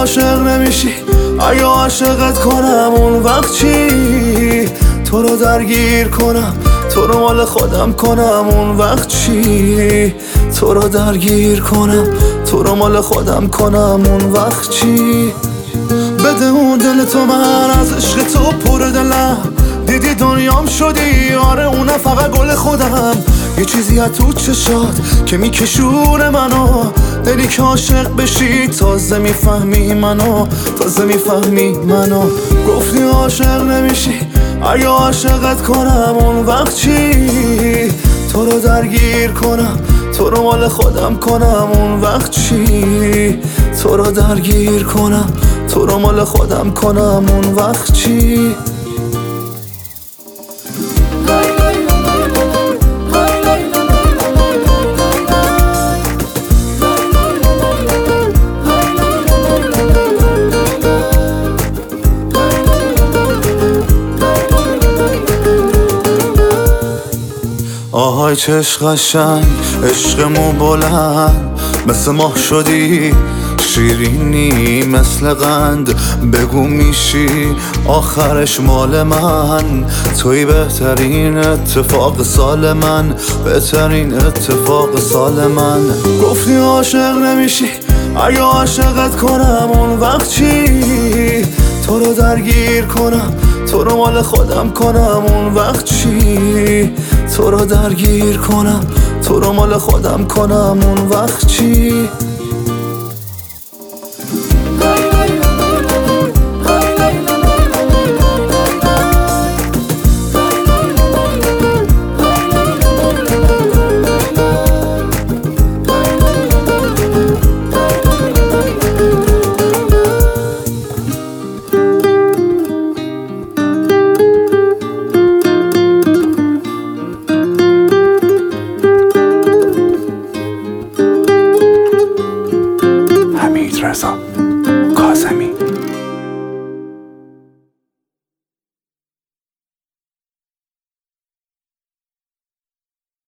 عاشق نمیشی اگه عاشقت کنم اون وقت چی؟ تو رو درگیر کنم تو رو مال خودم کنم اون وقت چی؟ تو رو درگیر کنم تو رو مال خودم کنم اون وقت چی؟ بده اون دل تو من از عشق تو پر دلم دیدی دنیام شدی آره اونم فقط گل خودم یه چیزی از تو چشات که میکشونه منو دلی که عاشق بشی تازه میفهمی منو تازه میفهمی منو گفتی عاشق نمیشی اگه عاشقت کنم اون وقت چی؟ تو رو درگیر کنم تو رو مال خودم کنم اون وقت چی؟ تو رو درگیر کنم تو رو مال خودم کنم اون وقت چی؟ آهای چشم قشنگ عشقمو بلند مثل ماه شدی شیرینی مثل قند بگو میشی آخرش مال من توی بهترین اتفاق سال من بهترین اتفاق سال من گفتی عاشق نمیشی اگه عاشقت کنم اون وقت چی؟ تو رو درگیر کنم تو رو مال خودم کنم اون وقت چی؟ تو رو درگیر کنم تو رو مال خودم کنم اون وقت چی؟ حمید رضا کاظمی